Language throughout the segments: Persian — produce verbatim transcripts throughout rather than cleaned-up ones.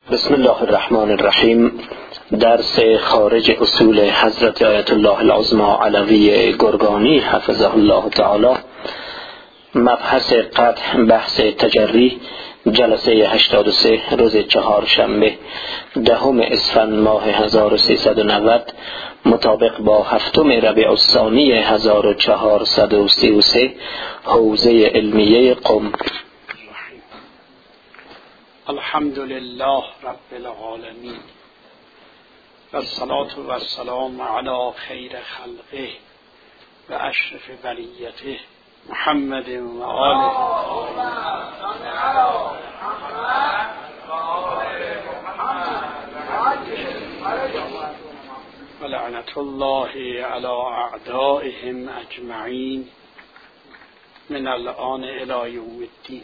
بسم الله الرحمن الرحیم. درس خارج اصول حضرت آیت الله العظمی علوی گرگانی حفظه الله تعالی، مبحث قطع بحث تجری، جلسه هشتاد و سه، روز چهارشنبه دهم اسفند ماه هزار و سیصد و نود مطابق با هفتم ربیع الثانی هزار و چهارصد و سی و سه، حوزه علمیه قم. الحمد لله رب العالمین و الصلاة و السلام علی خیر خلقه و اشرف بریته محمد و آله و لعنت الله علی اعدائهم اجمعین من الآن الی یوم الدین.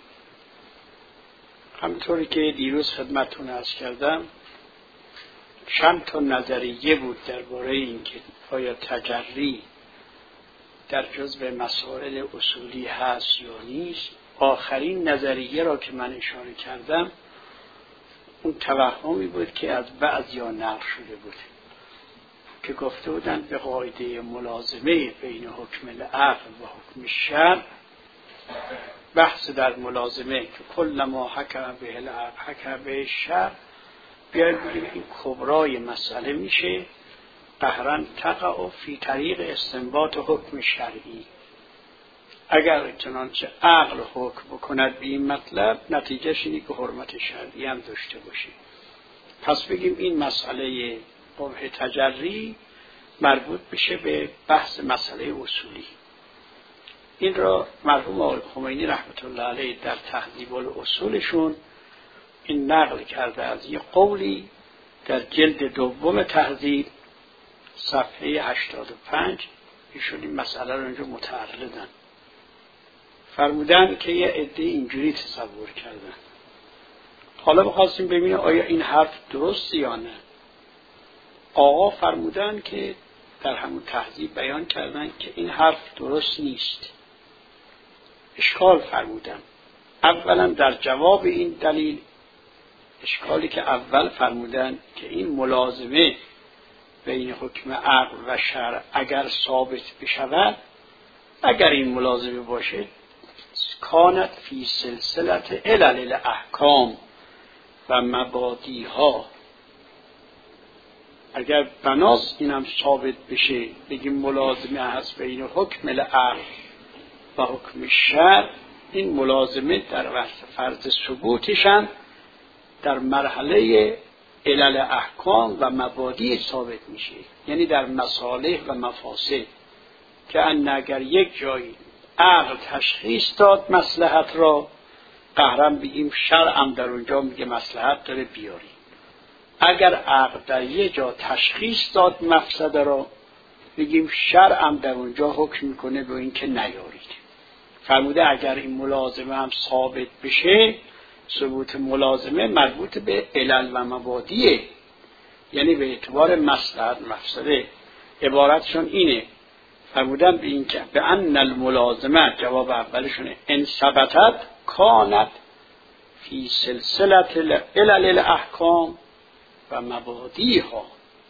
همطوری که دیروز خدمتتون عرض کردم، چند تا نظریه بود درباره اینکه آیا تجری در جزء مسائل اصولی هست یا نیست. آخرین نظریه را که من اشاره کردم اون توهمی بود که از بعضیا نقل شده بود که گفته بودند به قاعده ملازمه بین حکم العقل و حکم الشرع، بحث در ملازمه که کل ما حکم به العقل حکم به الشرع، بیاید بگیم این کبرای مسئله میشه قهرن تقع فی طریق استنباط حکم شرعی. اگر چنانچه عقل حکم بکند به این مطلب، نتیجهش اینه که حرمت شرعی هم داشته باشه. پس بگیم این مسئله قبح تجری مربوط بشه به بحث مسئله اصولی. این را مرحوم آقای خمینی رحمت الله علیه در تهذیب الاصولشون این نقل کرده از یه قولی در جلد دوم تهذیب صفحه هشتاد و پنج. ایشون این مسئله رو اینجا متعرضن فرمودن که یه عده اینجوری تصور کردن. حالا بخواستیم ببینیم آیا این حرف درست یا نه. آقا فرمودن که در همون تهذیب بیان کردن که این حرف درست نیست. اشکال فرمودن. اولا در جواب این دلیل، اشکالی که اول فرمودن که این ملازمه بین حکم عقل و شرع اگر ثابت بشود، اگر این ملازمه باشه، کانت فی سلسلت علل الاحکام و مبادیها، اگر بناس اینم ثابت بشه بگیم ملازمه هست بین حکم العقل و حکم شرع، این ملازمه در وقت فرض ثبوتشن در مرحله علل احکام و مبادی ثابت میشه، یعنی در مصالح و مفاسد، که ان اگر یک جایی عقل تشخیص داد مصلحت را، قهرن بگیم شرع هم در اونجا میگه مصلحت داره بیاری. اگر عقل در یک جا تشخیص داد مفسده را، بگیم شرع هم در اونجا حکم میکنه به این که نیارید. فرموده اگر این ملازمه هم ثابت بشه، ثبوت ملازمه مربوط به علل و مبادیه، یعنی به اعتبار مصلحت مفسده. عبارتشون اینه، فرمودن به این که به ان الملازمه، جواب اولشونه، ان ثبتت کانت فی سلسلت علل الاحکام و مبادیها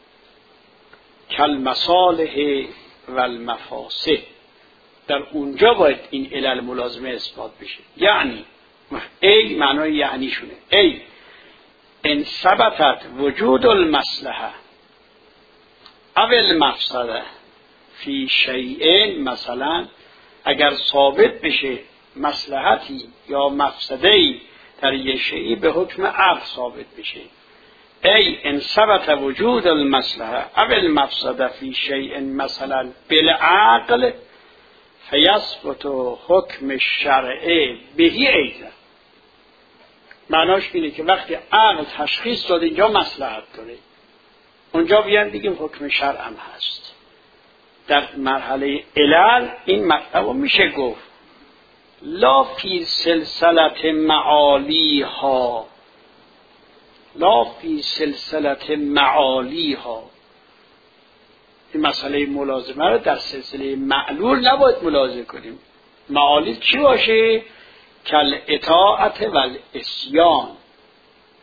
کالمصالح و المفاسد. در اونجا باید این علل ملازمه اثبات بشه. یعنی ای معنای یعنی شونه ای ان ثبتت وجود المصلحه او المفسده فی شیء، مثلا اگر ثابت بشه مصلحتی یا مفسده‌ای در یک شیء به حکم عقل ثابت بشه، ای ان ثبت وجود المصلحه او المفسده فی شیء مثلا بالعقل فیثبت حکم الشرع بهی ایضا. معناش اینه که وقتی عقل تشخیص داده اینجا مصلحت داره، اونجا بیان بگیم حکم شرع هم هست. در مرحله علل این مطلب میشه گفت لا فی سلسلت معالیها، لا فی سلسلت معالیها. این مسئله ملازمه رو در سلسله معلول نباید ملازمه کنیم. معالی چی باشه؟ کل اطاعت و الاسیان.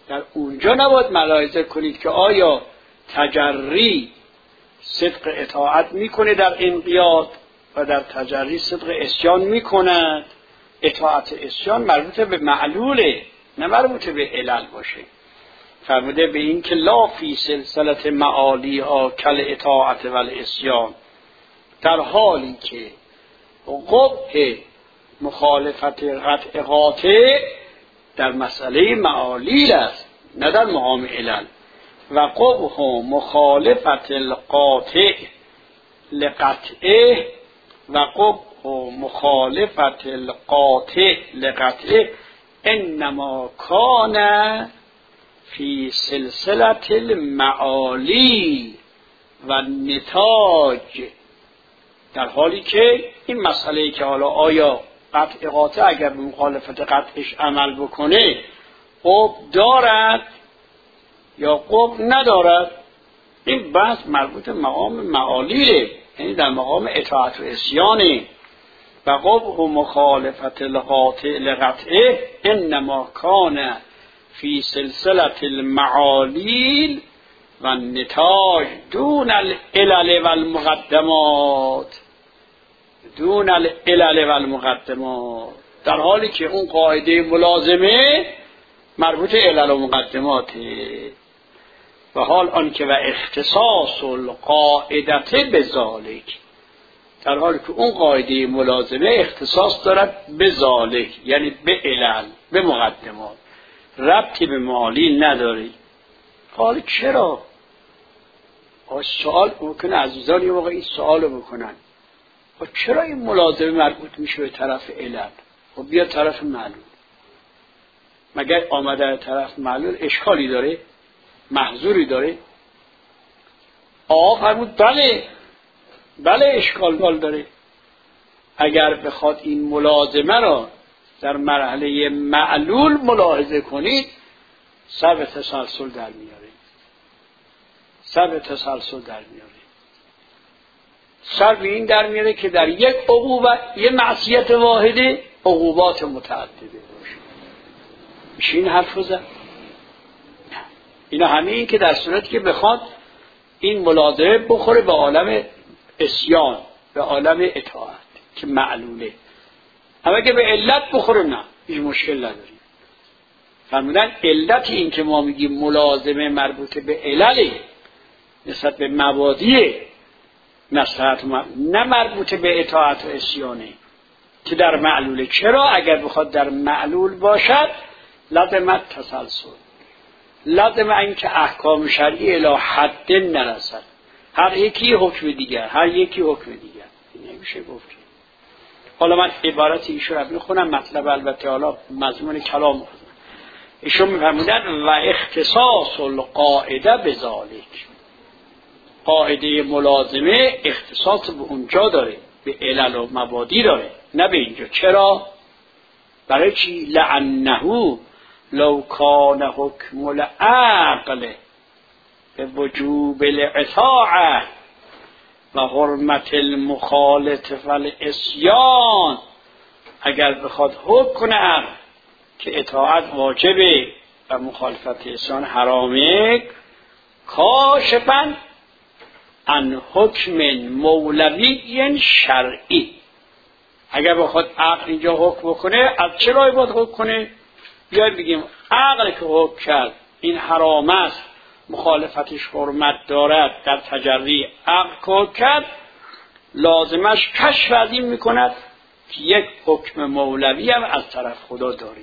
در اونجا نباید ملاحظه کنید که آیا تجری صدق اطاعت میکنه در انقیاد و در تجری صدق عصیان میکند. اطاعت عصیان مربوط به معلوله، نه مربوط به علل باشه. فرموده به این که لا فی سلسلت معالی ها کل اطاعت و العصیان، در حالی که قبح مخالفت قطع قاطع در مسئله معالیل است، نه در مقام علل. و قبح مخالفت القاطع لقطعه و قبح مخالفت القاطع لقطعه انما کان فی سلسلت المعالی و نتاج، در حالی که این مسئله که حالا آیا قطع قاطع اگر به مخالفت قطعش عمل بکنه قبح دارد یا قبح ندارد، این بحث مربوط به مقام معالیه، یعنی در مقام اطاعت و عصیانه. و قبح مخالفت القاطع لقطعه انما کان فی سلسلت المعالیل و النتاج دون العلل و المقدمات، دون العلل و المقدمات، در حالی که اون قاعده ملازمه مربوط علل و مقدماته. و حال آنکه و اختصاص القاعدت بذالک، در حالی که اون قاعده ملازمه اختصاص دارد به ذالک، یعنی به علل، به مقدمات، ربطی به معالیل نداری. حالا چرا؟ سوال ممکنه عزیزان یه موقع این سوالو بکنن، چرا این ملازمه مربوط میشه به طرف علل و بیا طرف معلول؟ مگر آمده طرف معلول اشکالی داره؟ محظوری داره؟ آقا فرمود بله بله اشکال داره. اگر بخواد این ملازمه را در مرحله معلول ملاحظه کنید سر به تسلسل در میاره، سر به تسلسل در میاره، سر به این در میاره که در یک عقوبت، یک معصیت واحده عقوبات متعدده باشه. میشه این حرف رو زد؟ اینا همه این که در صورتی که بخواد این ملازمه بخوره به عالم عصیان، به عالم اطاعت که معلوله. اما اگه به علت بخوره نه، هیچ مشکل نداریم. فرمودن علت این که ما میگیم ملازمه مربوط به علله نسبت به مبادی مصلحت، نه مربوط به اطاعت و عصیانه که در معلوله. چرا؟ اگر بخواد در معلول باشد لازمت تسلسل، لازم این که احکام شرعی الی حد نرسد، هر یکی حکم دیگر، هر یکی حکم دیگر، نمیشه گفت. حالا من عبارت ایشون رو میخونم، مطلب البته حالا مضمون کلام میخونم. ایشون میفرمودن و اختصاص القاعده بذالک، قاعده ملازمه اختصاص به اونجا داره، به علل و مبادی داره، نه به اینجا. چرا؟ برای چی؟ لعنه لو کان حکم العقل به وجوب الاطاعه و حرمت المخالط و العصیان، اگر بخواد حکم کنه عقل که اطاعت واجبه و مخالفت عصیان حرامه، کاشفاً عن حکم مولوی شرعی، اگر بخواد عقل اینجا حکم کنه از چه راهی باید حکم کنه؟ بیاید بگیم عقل که حکم کرد این حرام است، مخالفتش حرمت دارد، در تجری عقل حکم کرد، لازمش کشف از این میکند که یک حکم مولوی هم از طرف خدا داریم.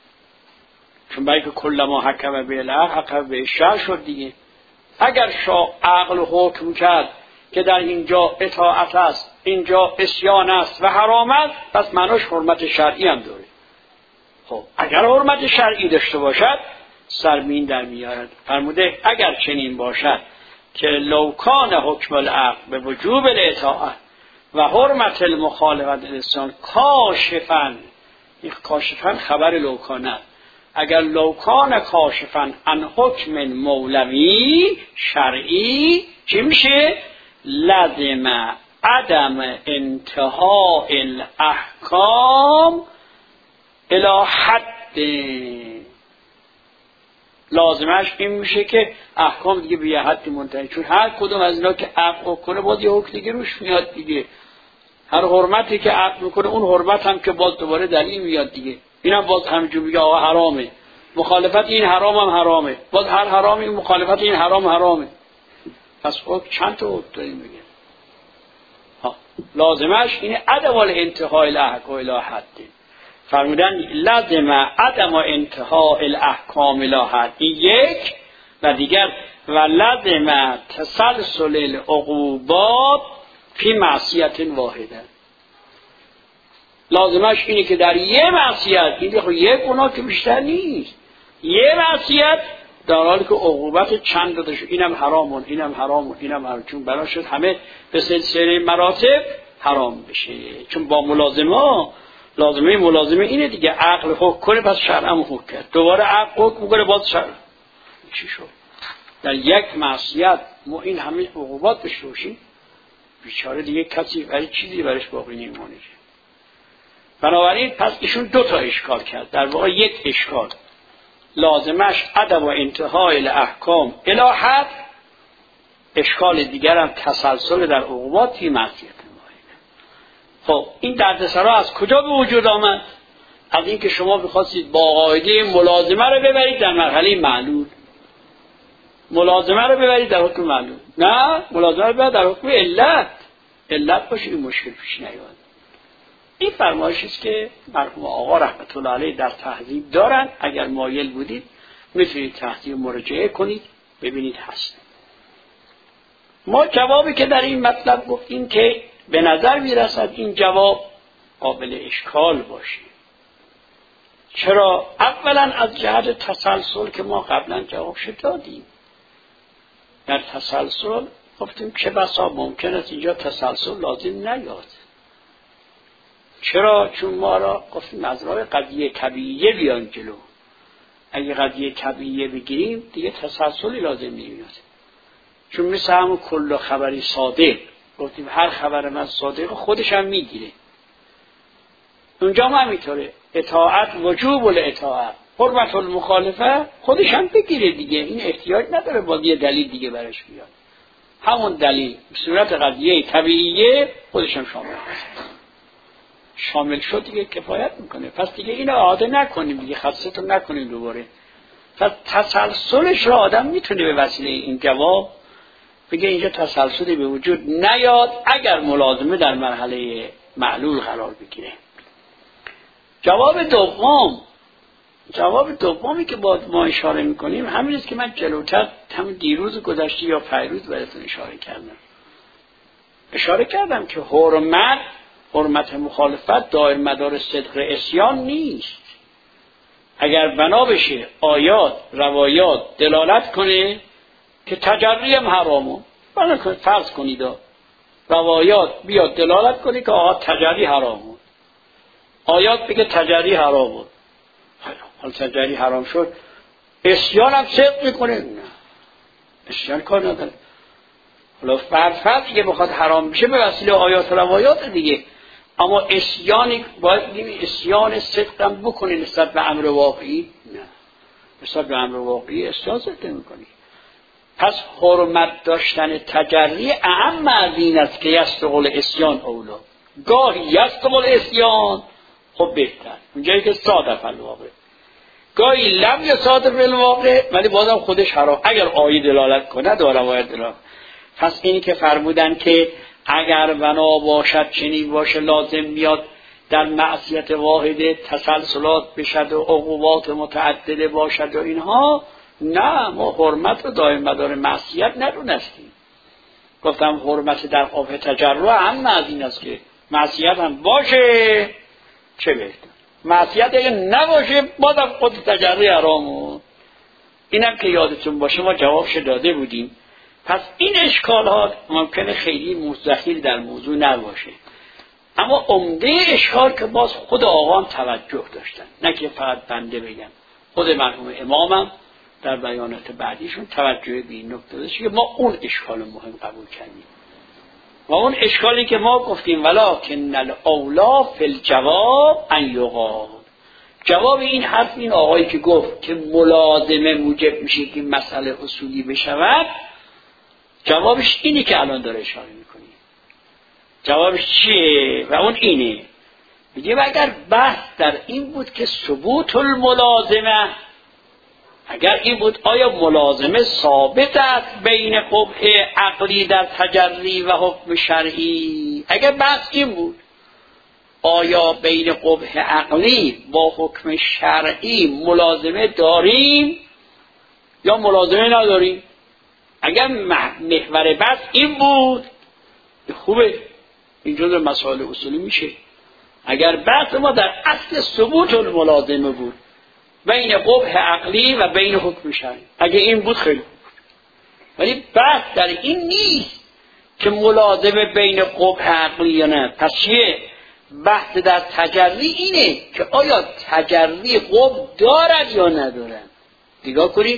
چون باید که کل ما حکم به الحق حکم به شرع شد دیگه. اگر شاه عقل حکم کرد که در اینجا اطاعت است، اینجا عصیان است و حرام است، پس معناش حرمت شرعی هم داره. خب اگر حرمت شرعی داشته باشد سرمین در میارد. فرموده اگر چنین باشد که لو کان حکم العقل به وجوب الاطاعت و حرمت المخالفت العصیان کاشفاً، این کاشفاً خبر لو کانه، اگر لو کان کاشفاً عن حکم مولوی شرعی چی میشه؟ لازم عدم انتهاء الاحکام الی حد، لازمش این میشه که احکام دیگه به یه حدی منتهی، چون هر کدوم از اینا که عقل کنه باز یه حکم دیگه روش میاد دیگه. هر حرمتی که عقل میکنه اون حرمت هم که باز دوباره دلیل میاد دیگه، اینم باز همینجور میگه آقا حرامه، مخالفت این حرام هم حرامه، باز هر حرامی مخالفت این حرام حرامه. پس حکم چند تا حکم داریم میگه. لازمش اینه عدم الانتهای الاحکام الی حد. فرمودن لازم عدم انتهای الاحکام الی حد یک، و دیگر و لازم تسلسل العقوبات فی معصیت واحده. لازمش اینه که در یه معصیت، این دیگه یه گناه که بیشتر نیست، یه معصیت در حالی که عقوبت چند داده شد، اینم حرامون اینم حرامون اینم حرام، چون بنا شد همه به سلسله مراتب حرام بشه. چون با ملازمه لازمه ملازمه اینه دیگه، عقل حکم کنه پس شرع هم حکم کرد، دوباره عقل حکم کنه باز شرع. چی شد؟ در یک معصیت ما این همه عقوبات بشه باشیم، بیچاره دیگه کسی برای چیزی برش باقی نمیمونه. بنابراین پس ایشون دو تا اشکال کرد، در واقع یک اشکال لازمش عدم و انتهای الاحکام الی حد، اشکال دیگر هم تسلسل در عقوبات فی معصیت واحده. خب این دردسرا از کجا به وجود آمد؟ از اینکه شما بخواستید با قاعده ملازمه رو ببرید در مرحله معلول، ملازمه رو ببرید در حکم معلول، نه ملازمه رو ببرید در حکم علت، علت باشه این مشکل پیش نیاد. این فرمایشی است که مرحوم آقا رحمت الله علیه در تهذیب دارن، اگر مایل بودید میتونید تهذیب مراجعه کنید ببینید هست. ما جوابی که در این مطلب گفتیم که به نظر میرسد این جواب قابل اشکال باشه. چرا؟ اولا از جهت تسلسل که ما قبلا جوابش دادیم. در تسلسل گفتیم چه بسا ممکن است اینجا تسلسل لازم نیاد. چرا؟ چون ما را گفتیم از راه قضیه طبیعیه بیان جلو. اگه قضیه طبیعیه بگیریم دیگه تسلسلی لازم نمیاد. چون مثل همون کل خبری صادق، گفتیم هر خبر من صادق خودش هم میگیره. اونجا هم همینطوره، اطاعت وجوب الاطاعت، حرمت المخالفه خودش هم بگیره دیگه، این احتیاج نداره با یه دلیل دیگه برش بیاد. همون دلیل صورت قضیه طبیعیه خودش هم شامل هست. شامل شد دیگه کفایت میکنه. پس دیگه اینو عاده نکنیم دیگه، خاصتون نکنیم دوباره. پس تسلسلش را آدم میتونه به وسیله این جواب بگه اینجا تسلسلی به وجود نیاد اگر ملازمه در مرحله معلول قرار بگیره. جواب دوم جواب دومی که با ما اشاره میکنیم همین است که من جلوتر هم دیروز گذشته یا پیروز براتون اشاره کردم. اشاره کردم که حرمت حرمت مخالفت دایر مدار صدق عصیان نیست. اگر بنا بشه آیات روایات دلالت کنه که تجری هم حرامه، بنا کنید فرض کنید روایات بیاد دلالت کنه که آقا تجری حرامه، آیات بگه تجری حرامه، حال تجری حرام شد عصیان هم صدق میکنه؟ نه، عصیان کار نداره. حالا فرض که بخواد حرام بشه به وسیله آیات و روایات دیگه، اما عصیانی باید بگیم عصیان صدقم بکنه نسبت به امر واقعی؟ نه، نسبت به امر واقعی عصیان صدق نمی‌کنی. پس حرمت داشتن تجری اعم از این است که یستقل عصیان اولا. گاهی یستقل عصیان خب بهتر، اونجایی که صادف الواقع، گاهی لم یصادف الواقع ولی بازم خودش حرام اگر آیه دلالت کنه داره روایت دلالت. پس اینی که فرمودن که اگر بنا باشد چنین باشه لازم میاد در معصیت واحده تسلسلات بشد و عقوبات متعدده باشد و اینها، نه، ما حرمت رو دائم مدار معصیت ندونستیم. گفتم حرمت در قابل تجرع هم از این است که معصیت هم باشه چه بهتر، معصیت اگه نباشه بازم خود تجرع حرامه. اینم که یادتون باشه ما جوابش داده بودیم. پس این اشکالات ممکنه خیلی مستحیل در موضوع نباشه، اما عمده اشکال که باز خود آقا هم توجه داشتن، نه که فقط بنده بگم، خود مرحوم امامم در بیانات بعدیشون توجه به این نکته داشت که ما اون اشکال مهم قبول کردیم. و اون اشکالی که ما گفتیم ولکن الاولی فی الجواب ان یقال، جواب این حرف این آقایی که گفت که ملازمه موجب میشه که مسئله اصولی بشود، جوابش اینی که الان داره اشاره میکنی. جوابش چیه؟ و اون اینه، میگه اگر بحث در این بود که ثبوت الملازمه، اگر این بود آیا ملازمه ثابت است بین قبح عقلی در تجری و حکم شرعی، اگر بحث این بود آیا بین قبح عقلی با حکم شرعی ملازمه داریم یا ملازمه نداریم، اگر محور بحث این بود خوبه، این جزء مسائل اصولی میشه. اگر بحث ما در اصل ثبوت الملازمه بود بین قبح عقلی و بین حکم شرعی، اگه این بود خیلی خوب، ولی بحث در این نیست که ملازمه بین قبح عقلی یا نه. پس چیه؟ بحث در تجری اینه که آیا تجری قبح دارد یا ندارد. نگاه کنید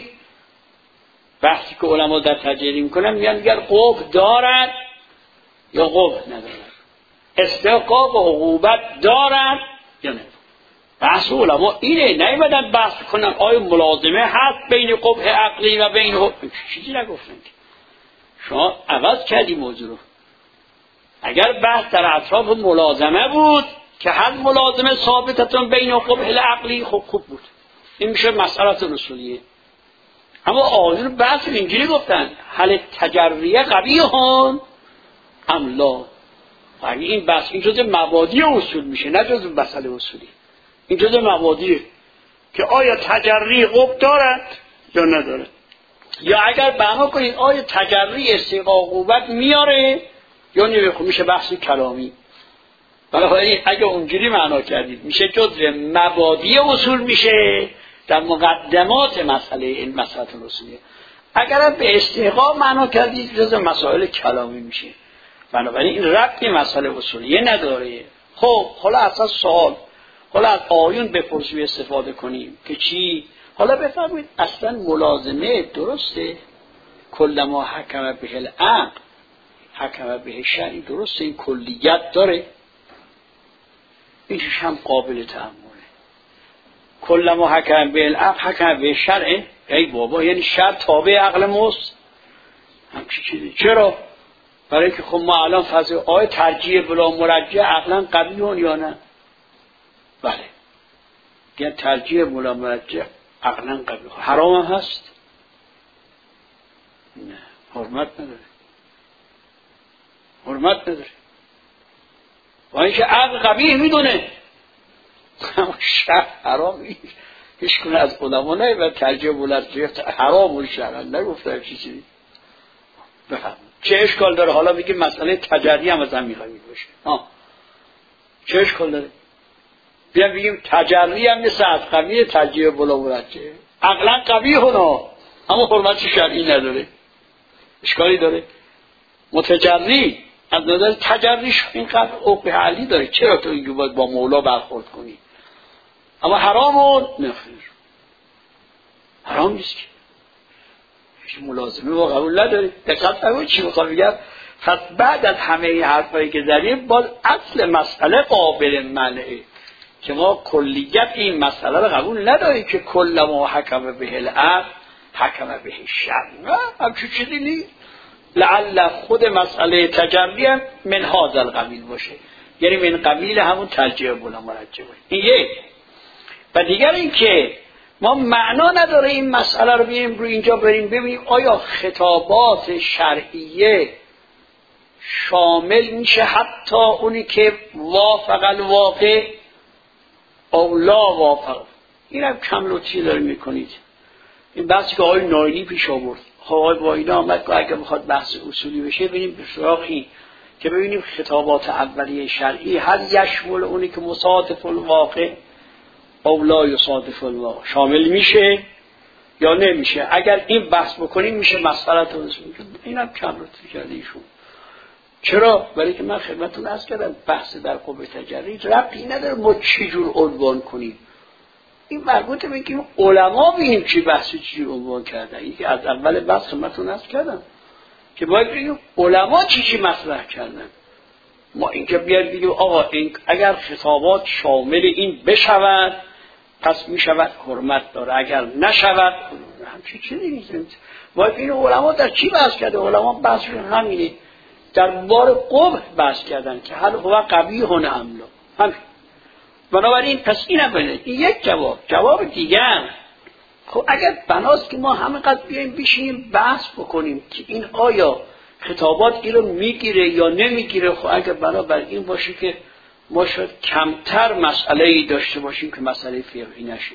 بحثی که علما در تجری میکنن میگن اگر قبح دارد یا قبح ندارد، استحقاق و عقوبت دارد یا نه. بحث علما اینه، نیومدن بحث کنن آیا ملازمه هست بین قبح عقلی و بین حکم. چیزی نگفتن، شما عوض کردی موضوع رو. اگر بحث در اطراف ملازمه بود که هر ملازمه ثابتتون بین قبح العقلی، خب خوب بود، این میشه مسئله اصولیه. اما آخر بحث اینجوری گفتن حل تجریه قوی هم ام لا. یعنی این بحث این جزء مبادی اصول میشه، نه جزء مسئله اصولی. این جزء مبادیه که آیا تجری قبح دارد یا ندارد، یا اگر بنا کنید آیا تجری استحقاق عقوبت میاره یا نمیخواد، میشه بحث کلامی. بنابراین اگه اونجوری معنا کردید میشه جزء مبادی اصول، میشه در مقدمات مسئله این مسئله اصولیه. اگر به استحقاق معنا کردید جزء مسائل کلامی میشه. بنابراین این ربطی مسئله اصولیه نداره. خب حالا اصلا سوال، حالا از آیون بپرسیم استفاده کنیم که چی؟ حالا بفرمایید اصلا ملازمه درسته؟ کلما حکم به العقل حکم به شرعی، درسته این کلیت داره؟ اینش هم قابل تأمله. کلما حکم به العقل حکم به شرعه، ای بابا یعنی شرع تابع عقل ماست؟ همچی چیزی. چرا؟ برای که خب ما الان فضای آیه ترجیح بلا مرجح عقلا قبیحون یا نه؟ بله، یعنی ترجیح بلا مرجح عقلا قبیح. حرام هم هست؟ نه، حرمت نداره، حرمت نداره. و اینکه عقل قبیح میدونه اما شرع حرام نیست. هیچ کنه از علما نه و ترجیح بلا مرجح حرام و شرع نگفته چیزی. بفهم چه اشکال داره؟ حالا میگه مسئله تجری هم از هم میخواهی باشه، ها چه اشکال داره؟ بیان بگیم تجری هم مثل از قبیه ترجیح بلا مرجح، عقلا قبیح هنو اما حرمت شرعی نداره. اشکالی داره؟ متجری از نظر تجریش اینقدر عقوق علی داره، چرا تو اینجا باید با مولا برخورد کنی؟ اما حرامون نخیر، حرام نیست که هیچ ملازمه با قبول نداری. دقت نکنید چی میخوام بگم. پس بعد از همه این حرفایی که زدیم باز اصل مسئله قابل منعه که ما کلیت این مسئله رو قبول نداریم که کل ما حکم به العقل حکم به الشرع، همچون چیزی نیست. لعل خود مسئله تجری هم من هذا القبیل باشه، یعنی من قبیل همون ترجیح بلا مرجح باشه. این یک. و دیگر این که ما معنا نداره این مسئله رو بیم رو اینجا بریم ببینیم آیا خطابات شرعیه شامل میشه حتی اونی که وافق الواقع او لا وافق. این هم کم لطفی داره میکنید. این بحثی که آقای ناینی پیش آورد، آقای واینا آمد که اگه میخواد بحث اصولی بشه ببینیم به سراغ این که ببینیم خطابات اولیه شرعی هل یشمل اونی که مصادف الواقع او لا یصادف الواقع شامل میشه یا نمیشه. اگر این بحث بکنیم میشه مسئله تو رسون. اینم کم لطفی کرده ایشون. چرا؟ برای که من خدمتتون عرض کردم بحث در قبه تجری ربطی نداره ما چی جور عنوان کنیم. این مربوطه به که علما ببینیم چی بحثی چی جور عنوان کردن. این که از اول بحث خدمتتون عرض کردم که باید ببینیم علما چی چی مطرح کردن. ما اینکه بیاد بگیم آقا این اگر خطابات شامل این بشود پس می شود حرمت داره، اگر نشود همچی چیزی نیست. ما این علما در چی بحث کرده؟ علما بحثشون همینه، در بار قبح بحث کردن که هل هو قبیح املا. همین. بنابراین پس اینم بده این یک جواب. جواب دیگر، خب اگر بناست که ما همینقدر بیایم بشینیم بحث بکنیم که این آیا خطابات این رو میگیره یا نمیگیره، خب اگر بنا بر این باشه که ما شاید کمتر مسئله‌ای داشته باشیم که مسئله فقهی نشه.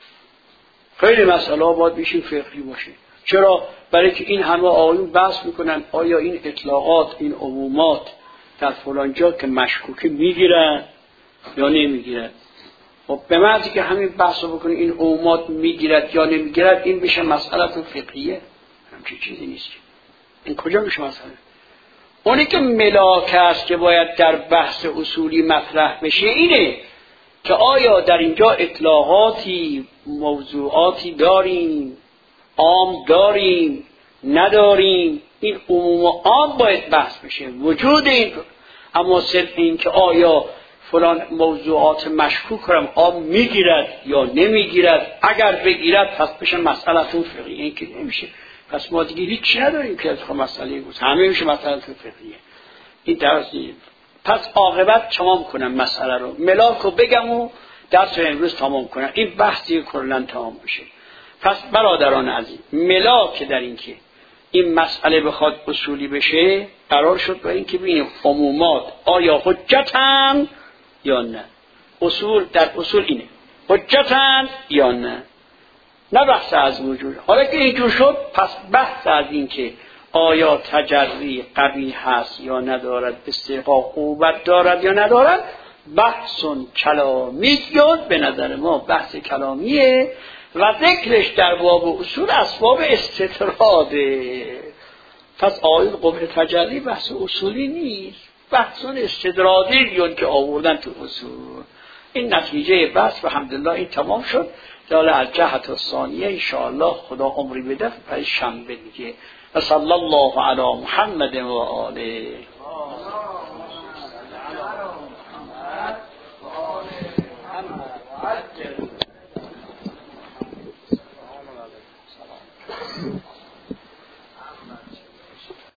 خیلی مسئله ها باید بشیم فقهی باشه. چرا؟ برای که این همه آقایون بحث میکنن آیا این اطلاقات، این عمومات در فلان جا که مشکوکه میگیرن یا نمیگیرن. خب به معنی که همین بحث رو بکنیم این عمومات میگیرد یا نمیگیرد، این بشه مسئله فقهیه. همچین چیزی نیست. این کجا میشه مسئله؟ اونی که ملاک است که باید در بحث اصولی مطرح بشه اینه که آیا در اینجا اطلاقاتی، موضوعاتی داریم، عام داریم، نداریم. این عموم و عام باید بحث بشه، وجود این. اما صرف این که آیا فلان موضوعات مشکوک هم عام میگیرد یا نمیگیرد، اگر بگیرد پس بشه مسئله فقهی. این که نمیشه. پس ما دیگه هیچ نداریم که از مسئله بود، همه میشه مسئله فقهیه. این درست نیست. پس عاقبت تمام کنم مسئله رو، ملاک رو بگم و درس امروز تمام کنم، این بحثی کلا تمام بشه. پس برادران عزیز، ملاک در این که این مسئله بخواد اصولی بشه قرار شد با این که ببینیم عمومات آیا حجتن یا نه. اصول در اصول اینه، حجتن یا نه، نه بحث از وجود. حالا که اینجور شد پس بحث از این که آیا تجری قبیح هست یا ندارد، استحقاق قوت دارد یا ندارد، بحث کلامی جد به نظر ما بحث کلامیه و ذکرش در باب اصول اسباب استطراده. پس آیه قبح تجری بحث اصولی نیست، بحث استدرادی یون که آوردن تو اصول. این نتیجه بحث و الحمدلله این تمام شد. حالا از جهت ثانیه ان شاء الله خدا عمری بده برای شنبه دیگه. و صلی الله علی محمد و آله.